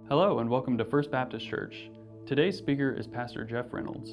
Hello and welcome to First Baptist Church. Today's speaker is Pastor Jeff Reynolds.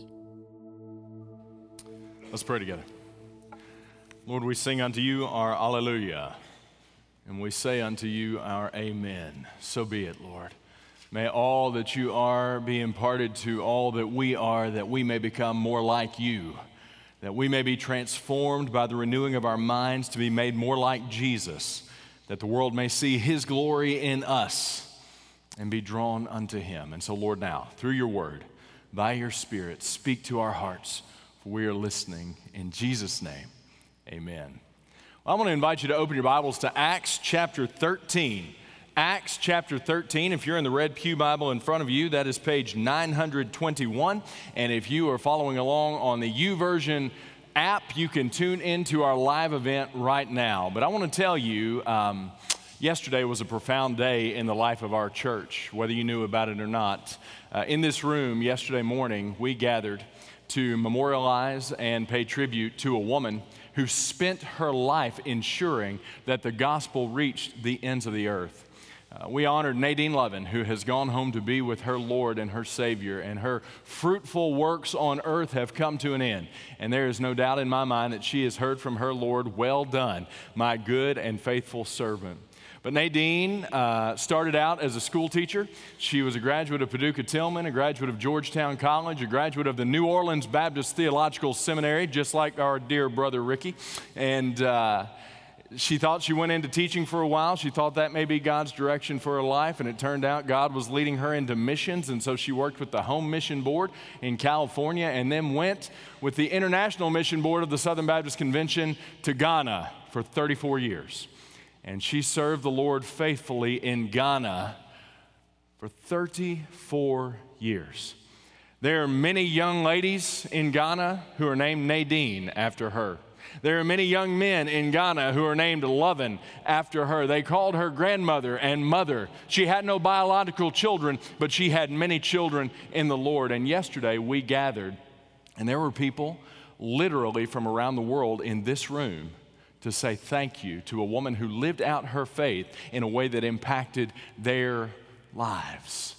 Let's pray together. Lord, we sing unto you our Alleluia, and we say unto you our Amen. So be it, Lord. May all that you are be imparted to all that we are, that we may become more like you, that we may be transformed by the renewing of our minds to be made more like Jesus, that the world may see his glory in us and be drawn unto him. And so, Lord, now, through your word, by your Spirit, speak to our hearts, for we are listening. In Jesus' name, amen. Well, I want to invite you to open your Bibles to Acts chapter 13. Acts chapter 13. If you're in the Red Pew Bible in front of you, that is page 921. And if you are following along on the YouVersion app, you can tune into our live event right now. But I want to tell you, yesterday was a profound day in the life of our church, whether you knew about it or not. In this room yesterday morning, we gathered to memorialize and pay tribute to a woman who spent her life ensuring that the gospel reached the ends of the earth. We honored Nadine Lovin, who has gone home to be with her Lord and her Savior, and her fruitful works on earth have come to an end. And there is no doubt in my mind that she has heard from her Lord, "Well done, my good and faithful servant." But Nadine started out as a school teacher. She was a graduate of Paducah Tillman, a graduate of Georgetown College, a graduate of the New Orleans Baptist Theological Seminary, just like our dear brother Ricky. And she thought she went into teaching for a while. She thought that may be God's direction for her life, and it turned out God was leading her into missions, and so she worked with the Home Mission Board in California and then went with the International Mission Board of the Southern Baptist Convention to Ghana for 34 years. And she served the Lord faithfully in Ghana for 34 years. There are many young ladies in Ghana who are named Nadine after her. There are many young men in Ghana who are named Lovin after her. They called her grandmother and mother. She had no biological children, but she had many children in the Lord. And yesterday we gathered, and there were people literally from around the world in this room to say thank you to a woman who lived out her faith in a way that impacted their lives.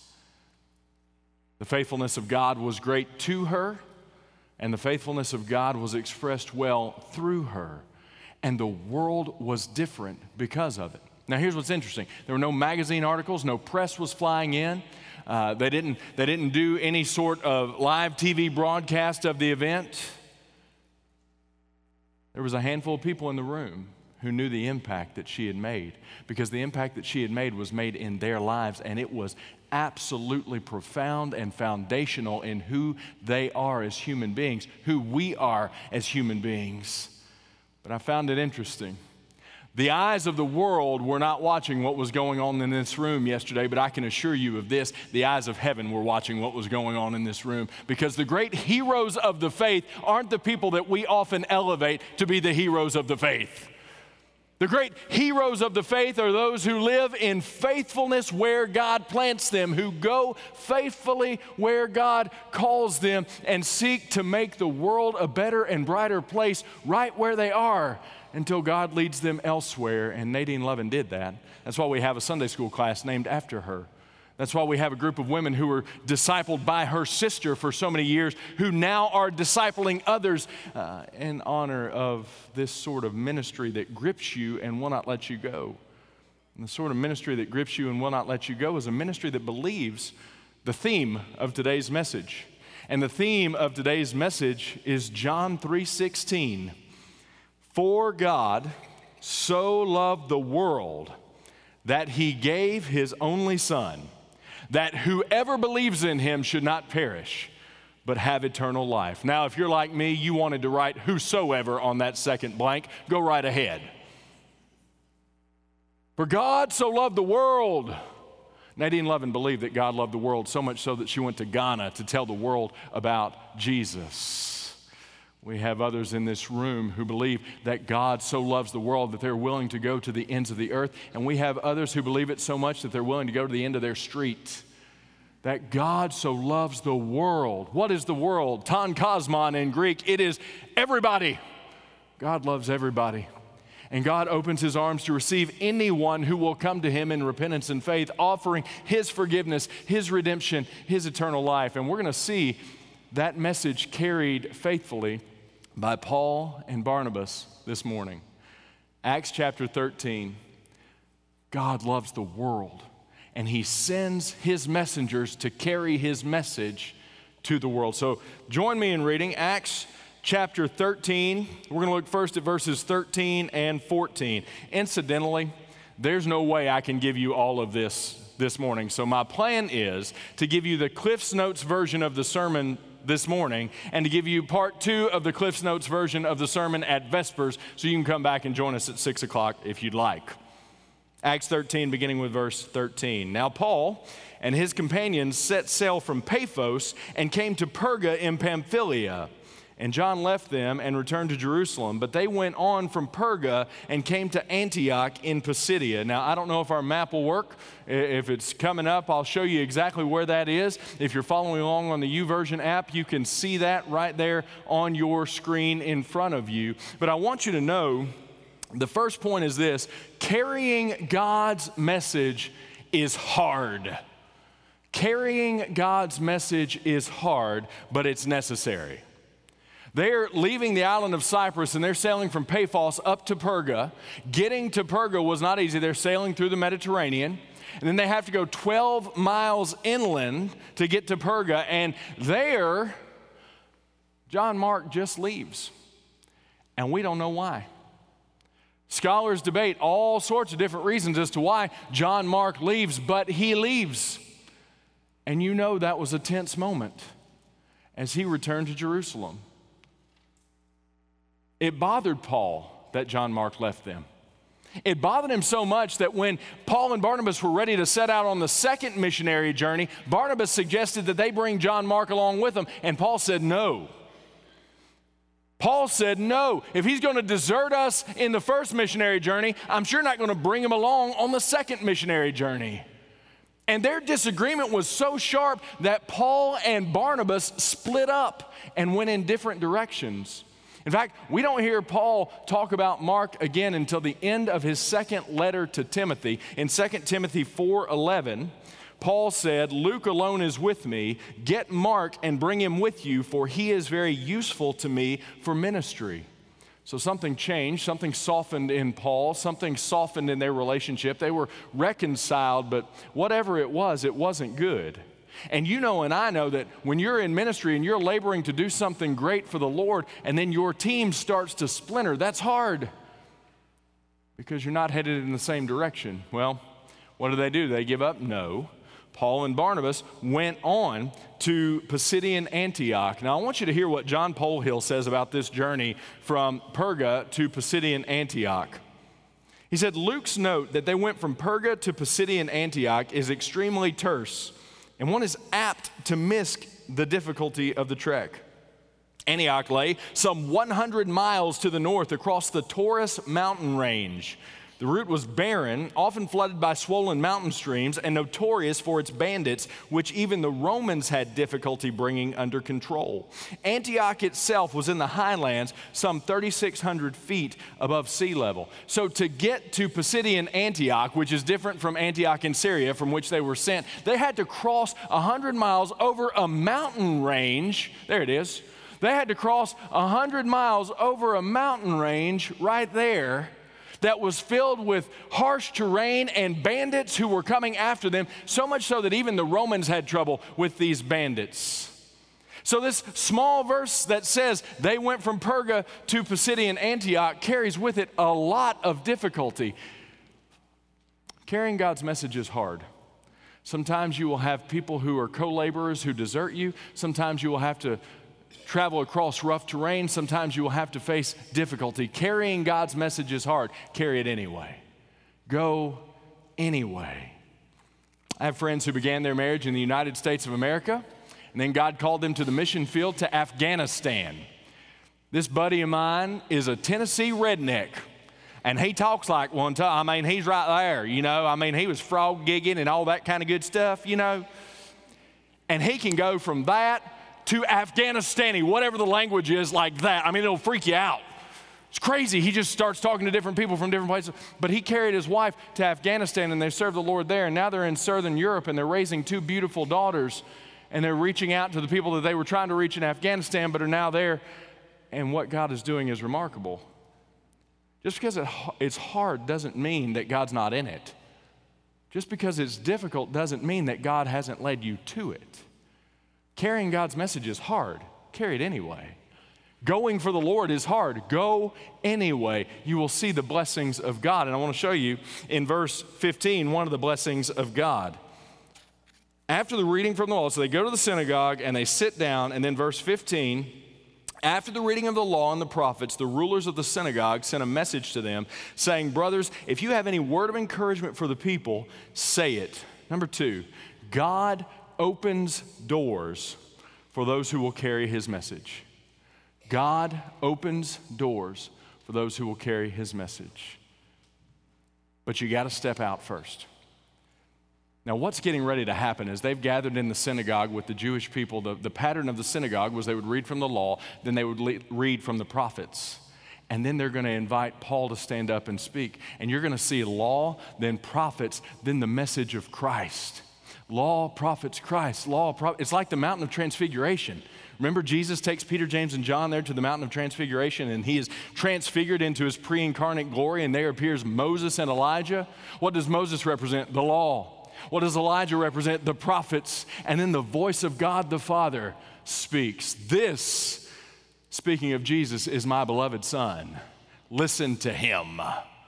The faithfulness of God was great to her, and the faithfulness of God was expressed well through her, and the world was different because of it. Now here's what's interesting. There were no magazine articles, no press was flying in. They didn't do any sort of live TV broadcast of the event. There was a handful of people in the room who knew the impact that she had made, because the impact that she had made was made in their lives, and it was absolutely profound and foundational in who they are as human beings, who we are as human beings. But I found it interesting. The eyes of the world were not watching what was going on in this room yesterday, but I can assure you of this, the eyes of heaven were watching what was going on in this room, because the great heroes of the faith aren't the people that we often elevate to be the heroes of the faith. The great heroes of the faith are those who live in faithfulness where God plants them, who go faithfully where God calls them, and seek to make the world a better and brighter place right where they are until God leads them elsewhere. And Nadine Lovin did that. That's why we have a Sunday school class named after her. That's why we have a group of women who were discipled by her sister for so many years, who now are discipling others in honor of this sort of ministry that grips you and will not let you go. And the sort of ministry that grips you and will not let you go is a ministry that believes the theme of today's message. And the theme of today's message is John 3:16. For God so loved the world that he gave his only Son, that whoever believes in him should not perish, but have eternal life. Now, if you're like me, you wanted to write whosoever on that second blank, go right ahead. For God so loved the world. Nadine Lovin believed that God loved the world so much so that she went to Ghana to tell the world about Jesus. We have others in this room who believe that God so loves the world that they're willing to go to the ends of the earth. And we have others who believe it so much that they're willing to go to the end of their street. That God so loves the world. What is the world? Ton kosmon in Greek. It is everybody. God loves everybody. And God opens his arms to receive anyone who will come to him in repentance and faith, offering his forgiveness, his redemption, his eternal life. And we're going to see that message carried faithfully by Paul and Barnabas this morning. Acts chapter 13. God loves the world, and he sends his messengers to carry his message to the world. So join me in reading Acts chapter 13. We're going to look first at verses 13 and 14. Incidentally, there's no way I can give you all of this morning. So my plan is to give you the Cliff's Notes version of the sermon this morning and to give you part 2 of the Cliff's Notes version of the sermon at Vespers, so you can come back and join us at 6 o'clock if you'd like. Acts 13, beginning with verse 13. Now Paul and his companions set sail from Paphos and came to Perga in Pamphylia. And John left them and returned to Jerusalem. But they went on from Perga and came to Antioch in Pisidia. Now, I don't know if our map will work. If it's coming up, I'll show you exactly where that is. If you're following along on the YouVersion app, you can see that right there on your screen in front of you. But I want you to know, the first point is this: carrying God's message is hard. Carrying God's message is hard, but it's necessary. They're leaving the island of Cyprus and they're sailing from Paphos up to Perga. Getting to Perga was not easy. They're sailing through the Mediterranean. And then they have to go 12 miles inland to get to Perga. And there, John Mark just leaves. And we don't know why. Scholars debate all sorts of different reasons as to why John Mark leaves, but he leaves. And you know that was a tense moment as he returned to Jerusalem. It bothered Paul that John Mark left them. It bothered him so much that when Paul and Barnabas were ready to set out on the second missionary journey, Barnabas suggested that they bring John Mark along with them, and Paul said no. Paul said, no, if he's going to desert us in the first missionary journey, I'm sure not going to bring him along on the second missionary journey. And their disagreement was so sharp that Paul and Barnabas split up and went in different directions. In fact, we don't hear Paul talk about Mark again until the end of his second letter to Timothy. In 2 Timothy 4:11, Paul said, Luke alone is with me. Get Mark and bring him with you, for he is very useful to me for ministry. So something changed, something softened in Paul, something softened in their relationship. They were reconciled, but whatever it wasn't good. And you know and I know that when you're in ministry and you're laboring to do something great for the Lord, and then your team starts to splinter, that's hard because you're not headed in the same direction. Well, what do? They give up? No. Paul and Barnabas went on to Pisidian Antioch. Now, I want you to hear what John Polhill says about this journey from Perga to Pisidian Antioch. He said, Luke's note that they went from Perga to Pisidian Antioch is extremely terse, and one is apt to miss the difficulty of the trek. Antioch lay some 100 miles to the north across the Taurus mountain range. The route was barren, often flooded by swollen mountain streams, and notorious for its bandits, which even the Romans had difficulty bringing under control. Antioch itself was in the highlands, some 3,600 feet above sea level. So to get to Pisidian Antioch, which is different from Antioch in Syria, from which they were sent, they had to cross 100 miles over a mountain range. There it is. They had to cross 100 miles over a mountain range right there that was filled with harsh terrain and bandits who were coming after them, so much so that even the Romans had trouble with these bandits. So this small verse that says they went from Perga to Pisidian Antioch carries with it a lot of difficulty. Carrying God's message is hard. Sometimes you will have people who are co-laborers who desert you. Sometimes you will have to travel across rough terrain. Sometimes you will have to face difficulty. Carrying God's message is hard. Carry it anyway. Go anyway. I have friends who began their marriage in the United States of America, and then God called them to the mission field to Afghanistan. This buddy of mine is a Tennessee redneck, and he talks like one. I mean, he's right there, you know. I mean, he was frog gigging and all that kind of good stuff, you know. And he can go from that to Afghanistani, whatever the language is, like that. I mean, it'll freak you out. It's crazy. He just starts talking to different people from different places. But he carried his wife to Afghanistan, and they served the Lord there. And now they're in southern Europe, and they're raising 2 beautiful daughters. And they're reaching out to the people that they were trying to reach in Afghanistan, but are now there. And what God is doing is remarkable. Just because it's hard doesn't mean that God's not in it. Just because it's difficult doesn't mean that God hasn't led you to it. Carrying God's message is hard. Carry it anyway. Going for the Lord is hard. Go anyway. You will see the blessings of God. And I want to show you in verse 15 one of the blessings of God. After the reading from the law, so they go to the synagogue and they sit down, and then verse 15, after the reading of the law and the prophets, the rulers of the synagogue sent a message to them saying, brothers, if you have any word of encouragement for the people, say it. Number 2, God opens doors for those who will carry his message. God opens doors for those who will carry his message. But you got to step out first. Now, what's getting ready to happen is they've gathered in the synagogue with the Jewish people. The pattern of the synagogue was they would read from the law, then they would read from the prophets. And then they're going to invite Paul to stand up and speak. And you're going to see law, then prophets, then the message of Christ. Law, prophets, Christ. Law, it's like the mountain of transfiguration. Remember, Jesus takes Peter, James, and John there to the mountain of transfiguration, and he is transfigured into his pre-incarnate glory, and there appears Moses and Elijah. What does Moses represent? The law. What does Elijah represent? The prophets. And then the voice of God the Father speaks. This, speaking of Jesus, is my beloved Son. Listen to him.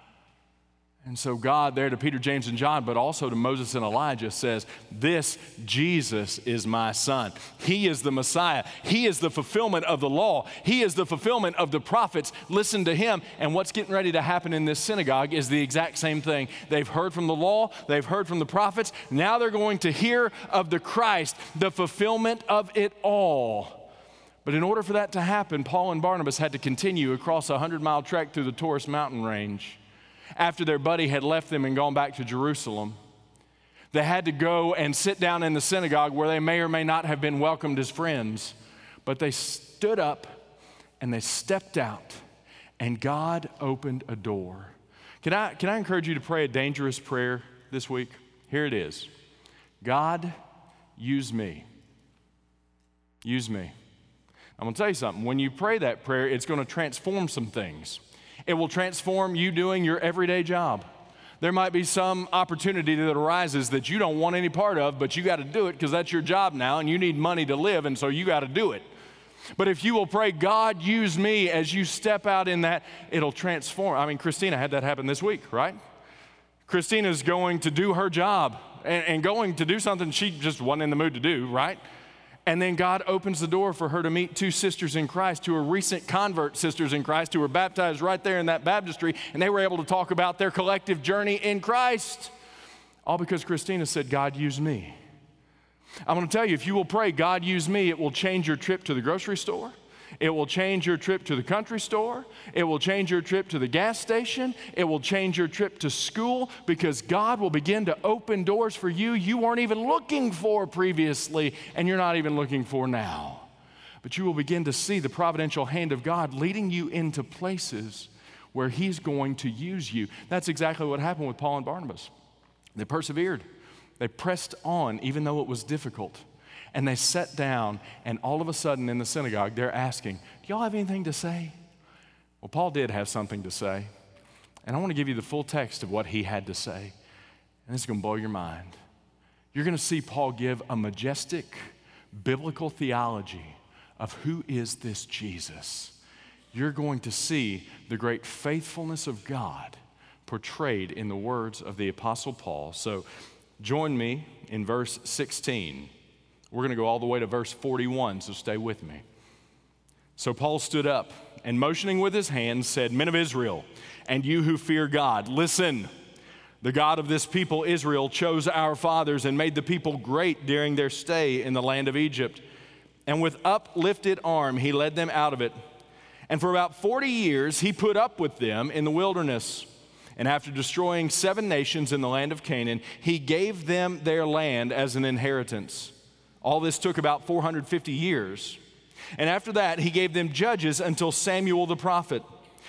And so God there to Peter, James, and John, but also to Moses and Elijah says, this Jesus is my Son. He is the Messiah. He is the fulfillment of the law. He is the fulfillment of the prophets. Listen to him. And what's getting ready to happen in this synagogue is the exact same thing. They've heard from the law. They've heard from the prophets. Now they're going to hear of the Christ, the fulfillment of it all. But in order for that to happen, Paul and Barnabas had to continue across a 100-mile trek through the Taurus mountain range. After their buddy had left them and gone back to Jerusalem, they had to go and sit down in the synagogue where they may or may not have been welcomed as friends. But they stood up and they stepped out, and God opened a door. Can I encourage you to pray a dangerous prayer this week? Here it is. God, use me. Use me. I'm going to tell you something. When you pray that prayer, it's going to transform some things. It will transform you doing your everyday job. There might be some opportunity that arises that you don't want any part of, but you got to do it because that's your job now, and you need money to live, and so you got to do it. But if you will pray, God, use me, as you step out in that, it'll transform. I mean, Christina had that happen this week, right? Christina's going to do her job and going to do something she just wasn't in the mood to do, right? And then God opens the door for her to meet 2 sisters in Christ, who are recent convert sisters in Christ, who were baptized right there in that baptistry, and they were able to talk about their collective journey in Christ. All because Christina said, God, use me. I'm going to tell you, if you will pray, God, use me, it will change your trip to the grocery store. It will change your trip to the country store. It will change your trip to the gas station. It will change your trip to school, because God will begin to open doors for you weren't even looking for previously, and you're not even looking for now. But you will begin to see the providential hand of God leading you into places where he's going to use you. That's exactly what happened with Paul and Barnabas. They persevered. They pressed on even though it was difficult. And they sat down, and all of a sudden in the synagogue, they're asking, do y'all have anything to say? Well, Paul did have something to say. And I want to give you the full text of what he had to say. And this is going to blow your mind. You're going to see Paul give a majestic biblical theology of who is this Jesus. You're going to see the great faithfulness of God portrayed in the words of the Apostle Paul. So join me in verse 16. We're going to go all the way to verse 41, so stay with me. So Paul stood up and, motioning with his hand, said, Men of Israel, and you who fear God, listen. The God of this people, Israel, chose our fathers and made the people great during their stay in the land of Egypt. And with uplifted arm, he led them out of it. And for about 40 years, he put up with them in the wilderness. And after destroying 7 nations in the land of Canaan, he gave them their land as an inheritance. All this took about 450 years. And after that, he gave them judges until Samuel the prophet.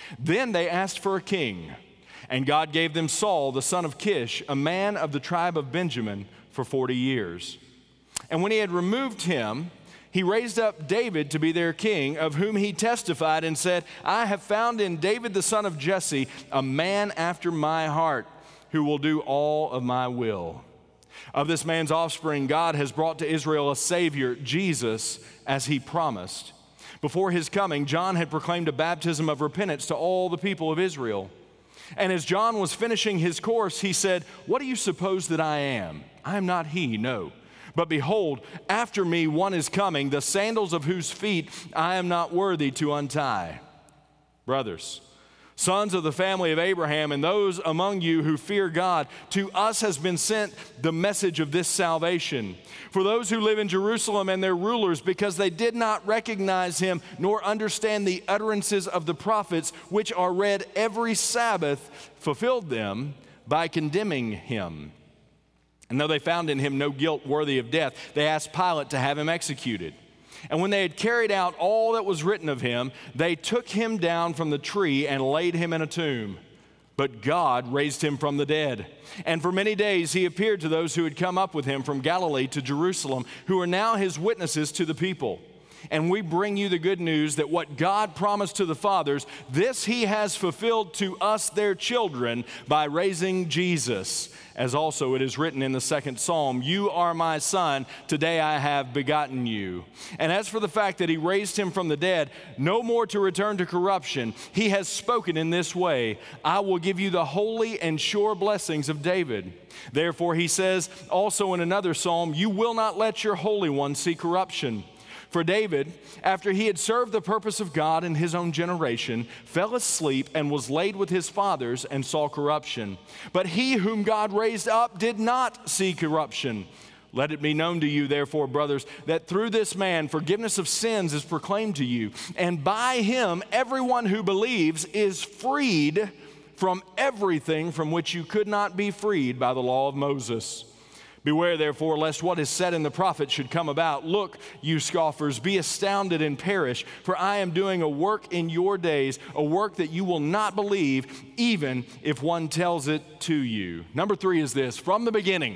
Then they asked for a king, and God gave them Saul, the son of Kish, a man of the tribe of Benjamin, for 40 years. And when he had removed him, he raised up David to be their king, of whom he testified and said, I have found in David the son of Jesse a man after my heart, who will do all of my will. Of this man's offspring, God has brought to Israel a Savior, Jesus, as he promised. Before his coming, John had proclaimed a baptism of repentance to all the people of Israel. And as John was finishing his course, he said, What do you suppose that I am? I am not he, no. But behold, after me one is coming, the sandals of whose feet I am not worthy to untie. Brothers, sons of the family of Abraham, and those among you who fear God, to us has been sent the message of this salvation. For those who live in Jerusalem and their rulers, because they did not recognize him nor understand the utterances of the prophets, which are read every Sabbath, fulfilled them by condemning him. And though they found in him no guilt worthy of death, they asked Pilate to have him executed. And when they had carried out all that was written of him, they took him down from the tree and laid him in a tomb. But God raised him from the dead. And for many days he appeared to those who had come up with him from Galilee to Jerusalem, who are now his witnesses to the people. And we bring you the good news that what God promised to the fathers, this he has fulfilled to us, their children, by raising Jesus. As also it is written in the second psalm, You are my son, today I have begotten you. And as for the fact that he raised him from the dead, no more to return to corruption, he has spoken in this way, I will give you the holy and sure blessings of David. Therefore he says also in another psalm, You will not let your Holy One see corruption. For David, after he had served the purpose of God in his own generation, fell asleep and was laid with his fathers and saw corruption. But he whom God raised up did not see corruption. Let it be known to you, therefore, brothers, that through this man forgiveness of sins is proclaimed to you. And by him everyone who believes is freed from everything from which you could not be freed by the law of Moses. Beware, therefore, lest what is said in the prophets should come about. Look, you scoffers, be astounded and perish, for I am doing a work in your days, a work that you will not believe, even if one tells it to you. Number 3 is this: from the beginning,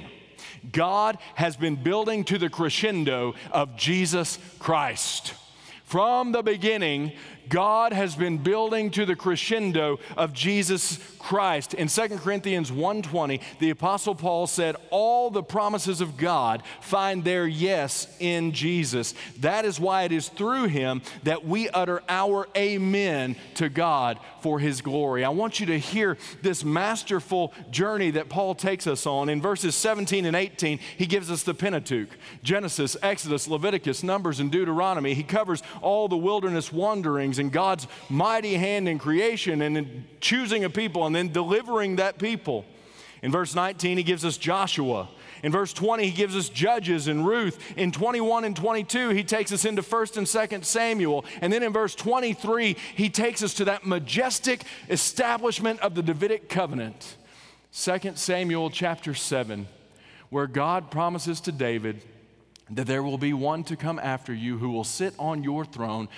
God has been building to the crescendo of Jesus Christ. From the beginning, God has been building to the crescendo of Jesus Christ. In 2 Corinthians 1:20, the Apostle Paul said, all the promises of God find their yes in Jesus. That is why it is through him that we utter our amen to God for his glory. I want you to hear this masterful journey that Paul takes us on. In verses 17 and 18, he gives us the Pentateuch: Genesis, Exodus, Leviticus, Numbers, and Deuteronomy. He covers all the wilderness wanderings and God's mighty hand in creation and in choosing a people and then delivering that people. In verse 19, he gives us Joshua. In verse 20, he gives us Judges and Ruth. In 21 and 22, he takes us into 1st and 2nd Samuel. And then in verse 23, he takes us to that majestic establishment of the Davidic covenant. 2 Samuel chapter 7, where God promises to David that there will be one to come after you who will sit on your throne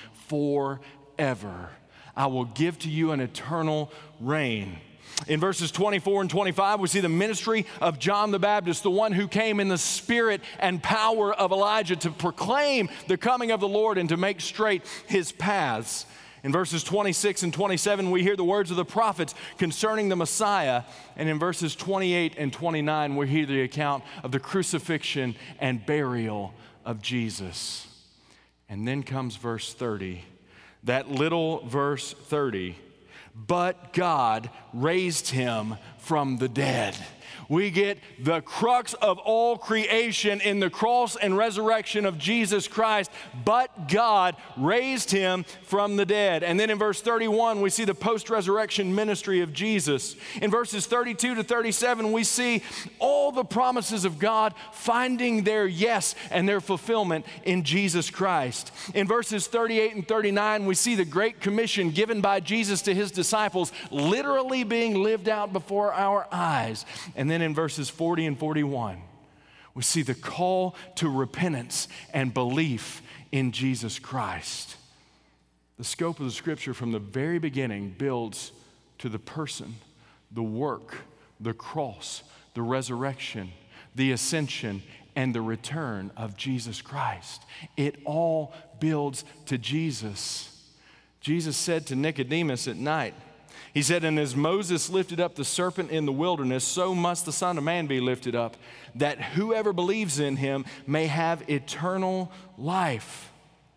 forever. I will give to you an eternal reign. In verses 24 and 25, we see the ministry of John the Baptist, the one who came in the spirit and power of Elijah to proclaim the coming of the Lord and to make straight his paths. In verses 26 and 27, we hear the words of the prophets concerning the Messiah. And in verses 28 and 29, we hear the account of the crucifixion and burial of Jesus. And then comes verse 30, that little verse 30. But God raised him from the dead. We get the crux of all creation in the cross and resurrection of Jesus Christ. But God raised him from the dead. And then in verse 31, we see the post-resurrection ministry of Jesus. In verses 32 to 37, we see all the promises of God finding their yes and their fulfillment in Jesus Christ. In verses 38 and 39, we see the Great Commission given by Jesus to his disciples literally being lived out before our eyes. And then in verses 40 and 41, we see the call to repentance and belief in Jesus Christ. The scope of the Scripture from the very beginning builds to the person, the work, the cross, the resurrection, the ascension, and the return of Jesus Christ. It all builds to Jesus. Jesus said to Nicodemus at night, he said, "And as Moses lifted up the serpent in the wilderness, so must the Son of Man be lifted up, that whoever believes in him may have eternal life."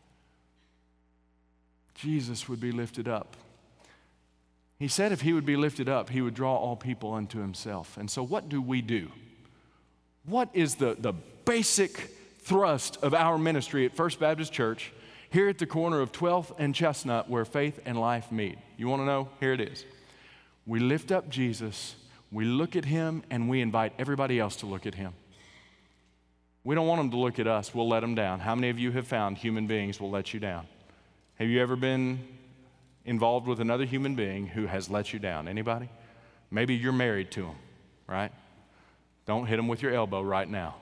Jesus would be lifted up. He said if he would be lifted up, he would draw all people unto himself. And so what do? What is the basic thrust of our ministry at First Baptist Church here at the corner of 12th and Chestnut where faith and life meet? You want to know? Here it is. We lift up Jesus, we look at him, and we invite everybody else to look at him. We don't want them to look at us. We'll let them down. How many of you have found human beings will let you down? Have you ever been involved with another human being who has let you down? Anybody? Maybe you're married to him, right? Don't hit him with your elbow right now.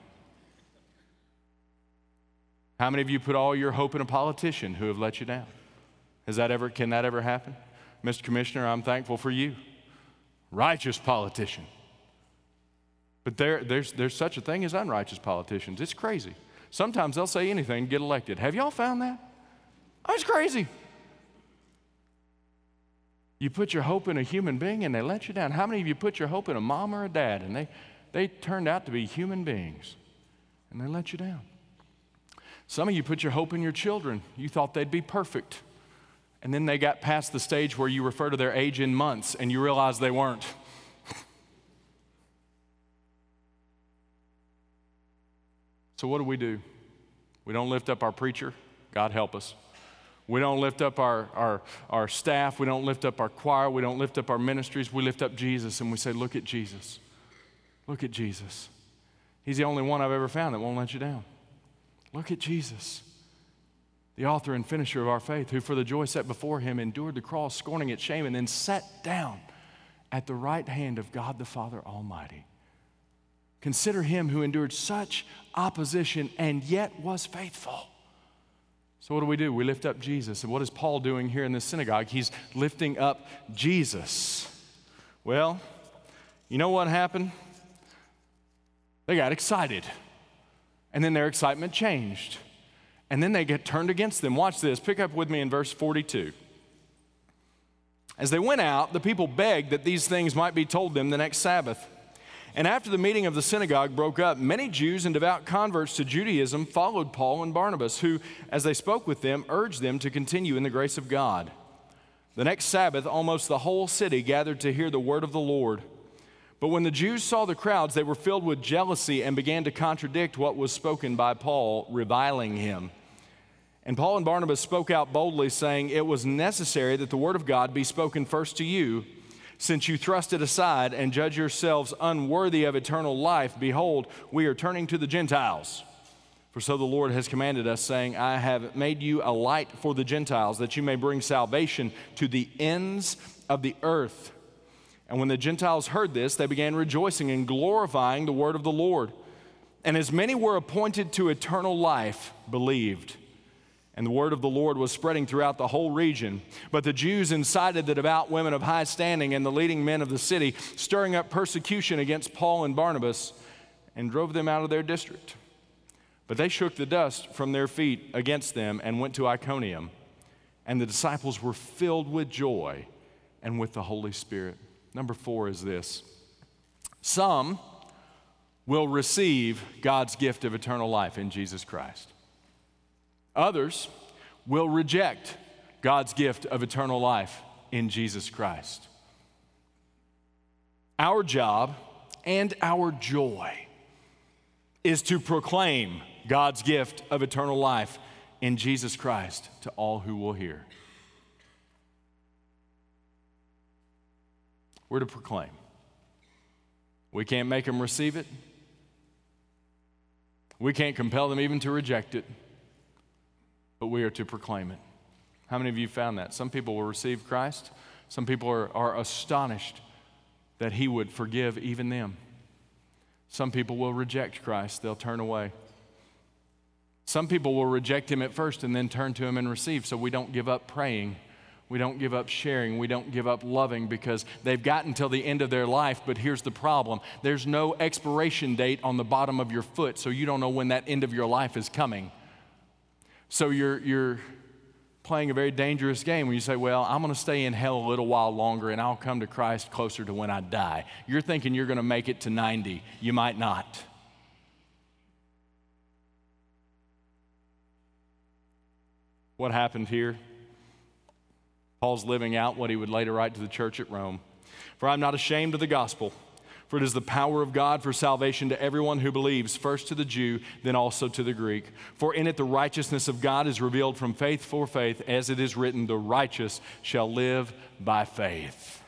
How many of you put all your hope in a politician who have let you down? Can that ever happen? Mr. Commissioner, I'm thankful for you. Righteous politician. But there's such a thing as unrighteous politicians. It's crazy. Sometimes they'll say anything and get elected. Have y'all found that? Oh, it's crazy. You put your hope in a human being and they let you down. How many of you put your hope in a mom or a dad and they turned out to be human beings and they let you down? Some of you put your hope in your children. You thought they'd be perfect. And then they got past the stage where you refer to their age in months and you realize they weren't. So what do? We don't lift up our preacher. God help us. We don't lift up our staff. We don't lift up our choir. We don't lift up our ministries. We lift up Jesus and we say, look at Jesus. Look at Jesus. He's the only one I've ever found that won't let you down. Look at Jesus, the author and finisher of our faith, who for the joy set before him endured the cross, scorning its shame, and then sat down at the right hand of God the Father Almighty. Consider him who endured such opposition and yet was faithful. So what do? We lift up Jesus. And what is Paul doing here in this synagogue? He's lifting up Jesus. Well, you know what happened? They got excited. And then their excitement changed. And then they get turned against them. Watch this. Pick up with me in verse 42. As they went out, the people begged that these things might be told them the next Sabbath. And after the meeting of the synagogue broke up, many Jews and devout converts to Judaism followed Paul and Barnabas, who, as they spoke with them, urged them to continue in the grace of God. The next Sabbath, almost the whole city gathered to hear the word of the Lord. But when the Jews saw the crowds, they were filled with jealousy and began to contradict what was spoken by Paul, reviling him. And Paul and Barnabas spoke out boldly, saying, "It was necessary that the word of God be spoken first to you. Since you thrust it aside and judge yourselves unworthy of eternal life, behold, we are turning to the Gentiles. For so the Lord has commanded us, saying, I have made you a light for the Gentiles, that you may bring salvation to the ends of the earth." And when the Gentiles heard this, they began rejoicing and glorifying the word of the Lord. And as many were appointed to eternal life, believed. And the word of the Lord was spreading throughout the whole region. But the Jews incited the devout women of high standing and the leading men of the city, stirring up persecution against Paul and Barnabas, and drove them out of their district. But they shook the dust from their feet against them and went to Iconium. And the disciples were filled with joy and with the Holy Spirit. Number 4 is this. Some will receive God's gift of eternal life in Jesus Christ. Others will reject God's gift of eternal life in Jesus Christ. Our job and our joy is to proclaim God's gift of eternal life in Jesus Christ to all who will hear. We're to proclaim. We can't make them receive it. We can't compel them even to reject it. But we are to proclaim it. How many of you found that? Some people will receive Christ. Some people are astonished that he would forgive even them. Some people will reject Christ. They'll turn away. Some people will reject him at first and then turn to him and receive, so we don't give up praying. We don't give up sharing. We don't give up loving because they've gotten till the end of their life, but here's the problem. There's no expiration date on the bottom of your foot, so you don't know when that end of your life is coming. So you're playing a very dangerous game when you say, well, I'm going to stay in hell a little while longer and I'll come to Christ closer to when I die. You're thinking you're going to make it to 90. You might not. What happened here? Paul's living out what he would later write to the church at Rome. For I'm not ashamed of the gospel, for it is the power of God for salvation to everyone who believes, first to the Jew, then also to the Greek. For in it the righteousness of God is revealed from faith for faith, as it is written, the righteous shall live by faith.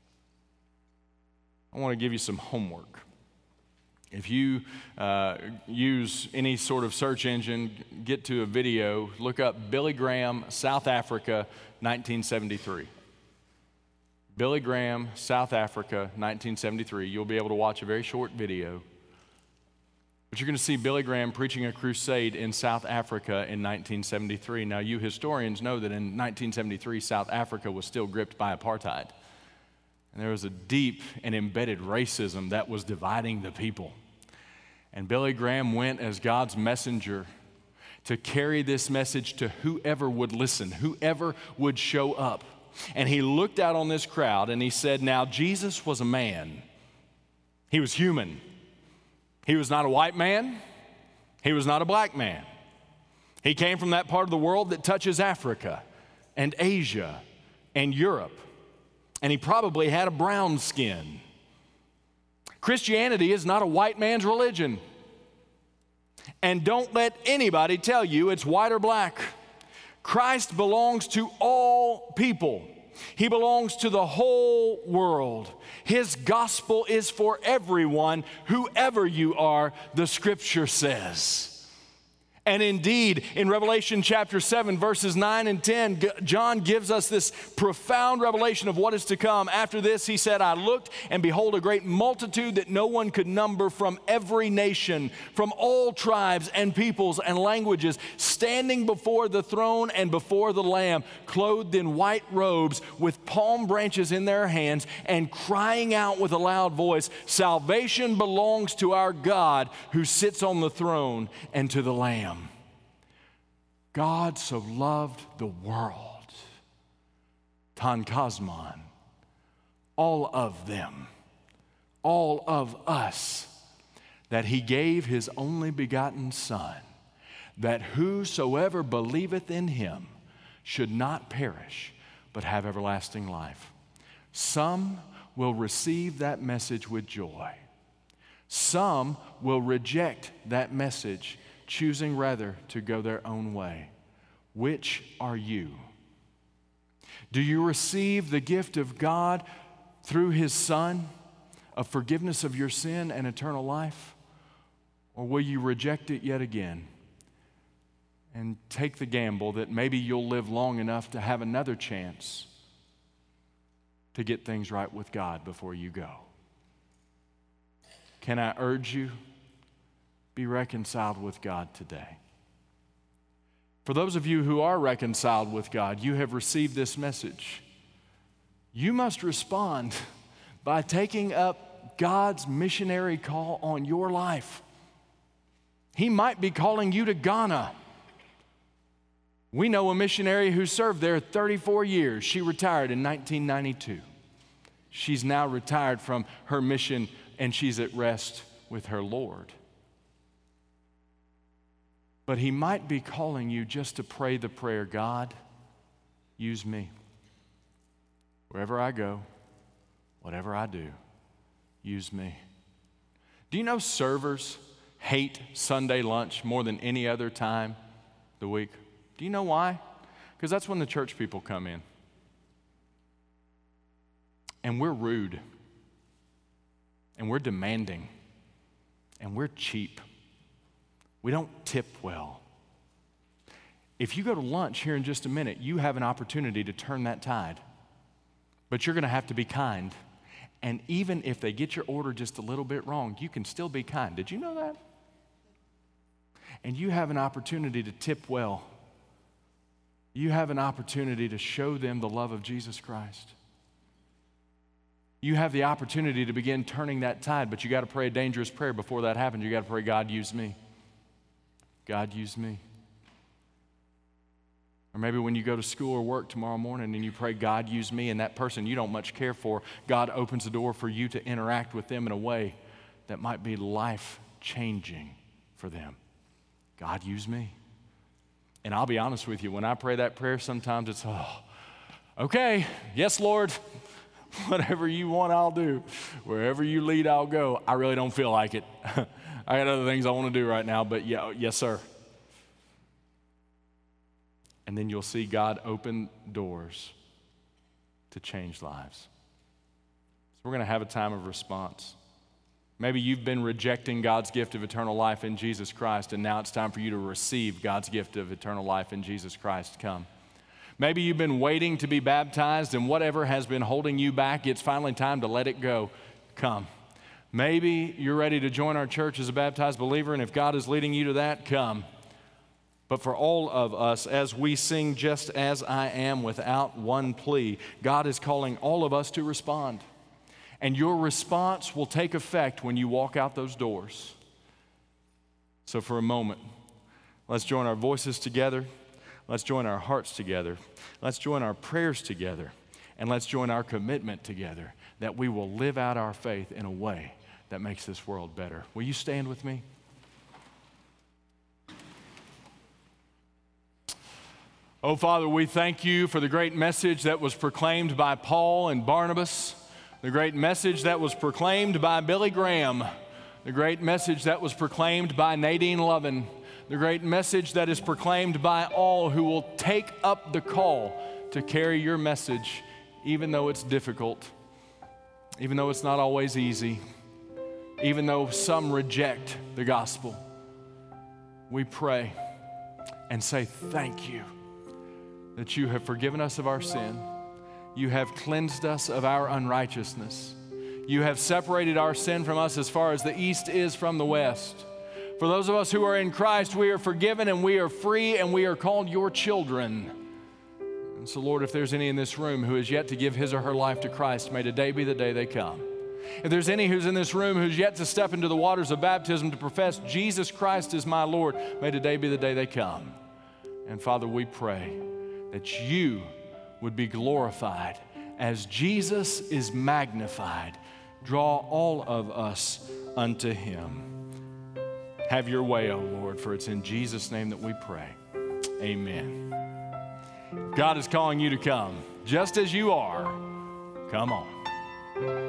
I want to give you some homework. If you use any sort of search engine, get to a video, look up Billy Graham, South Africa, 1973. Billy Graham, South Africa, 1973. You'll be able to watch a very short video. But you're going to see Billy Graham preaching a crusade in South Africa in 1973. Now, you historians know that in 1973, South Africa was still gripped by apartheid. And there was a deep and embedded racism that was dividing the people. And Billy Graham went as God's messenger to carry this message to whoever would listen, whoever would show up. And he looked out on this crowd and he said, now Jesus was a man. He was human. He was not a white man. He was not a black man. He came from that part of the world that touches Africa and Asia and Europe. And he probably had a brown skin. Christianity is not a white man's religion. And don't let anybody tell you it's white or black. Christ belongs to all people. He belongs to the whole world. His gospel is for everyone, whoever you are, the scripture says. And indeed, in Revelation chapter 7, verses 9 and 10, John gives us this profound revelation of what is to come. After this, he said, I looked, and behold, a great multitude that no one could number from every nation, from all tribes and peoples and languages, standing before the throne and before the Lamb, clothed in white robes, with palm branches in their hands, and crying out with a loud voice, salvation belongs to our God who sits on the throne and to the Lamb. God so loved the world, Tan Kosman, all of them, all of us, that he gave his only begotten Son, that whosoever believeth in him should not perish, but have everlasting life. Some will receive that message with joy. Some will reject that message, choosing rather to go their own way. Which are you? Do you receive the gift of God through his Son of forgiveness of your sin and eternal life? Or will you reject it yet again and take the gamble that maybe you'll live long enough to have another chance to get things right with God before you go? Can I urge you? Be reconciled with God today. For those of you who are reconciled with God, you have received this message. You must respond by taking up God's missionary call on your life. He might be calling you to Ghana. We know a missionary who served there 34 years. She retired in 1992. She's now retired from her mission and she's at rest with her Lord. But he might be calling you just to pray the prayer, God, use me. Wherever I go, whatever I do, use me. Do you know servers hate Sunday lunch more than any other time of the week? Do you know why? Because that's when the church people come in. And we're rude. And we're demanding. And we're cheap. We don't tip well. If you go to lunch here in just a minute, you have an opportunity to turn that tide. But you're going to have to be kind. And even if they get your order just a little bit wrong, you can still be kind. Did you know that? And you have an opportunity to tip well. You have an opportunity to show them the love of Jesus Christ. You have the opportunity to begin turning that tide, but you got to pray a dangerous prayer before that happens. You got to pray, God, use me. God, use me. Or maybe when you go to school or work tomorrow morning and you pray, God, use me, and that person you don't much care for, God opens the door for you to interact with them in a way that might be life-changing for them. God, use me. And I'll be honest with you, when I pray that prayer, sometimes it's, okay, yes, Lord, whatever you want, I'll do. Wherever you lead, I'll go. I really don't feel like it. I got other things I want to do right now, but yeah, yes, sir. And then you'll see God open doors to change lives. So we're going to have a time of response. Maybe you've been rejecting God's gift of eternal life in Jesus Christ, and now it's time for you to receive God's gift of eternal life in Jesus Christ. Come. Maybe you've been waiting to be baptized, and whatever has been holding you back, it's finally time to let it go. Come. Maybe you're ready to join our church as a baptized believer, and if God is leading you to that, come. But for all of us, as we sing Just As I Am without one plea, God is calling all of us to respond. And your response will take effect when you walk out those doors. So for a moment, let's join our voices together. Let's join our hearts together. Let's join our prayers together. And let's join our commitment together that we will live out our faith in a way that makes this world better. Will you stand with me? Oh, Father, we thank you for the great message that was proclaimed by Paul and Barnabas, the great message that was proclaimed by Billy Graham, the great message that was proclaimed by Nadine Lovin, the great message that is proclaimed by all who will take up the call to carry your message, even though it's difficult, even though it's not always easy, even though some reject the gospel. We pray and say thank you that you have forgiven us of our sin. You have cleansed us of our unrighteousness. You have separated our sin from us as far as the east is from the west. For those of us who are in Christ, we are forgiven and we are free and we are called your children. And so, Lord, if there's any in this room who is yet to give his or her life to Christ, may today be the day they come. If there's any who's in this room who's yet to step into the waters of baptism to profess Jesus Christ is my Lord, may today be the day they come. And Father, we pray that you would be glorified as Jesus is magnified. Draw all of us unto him. Have your way, O Lord, for it's in Jesus' name that we pray. Amen. God is calling you to come, just as you are. Come on.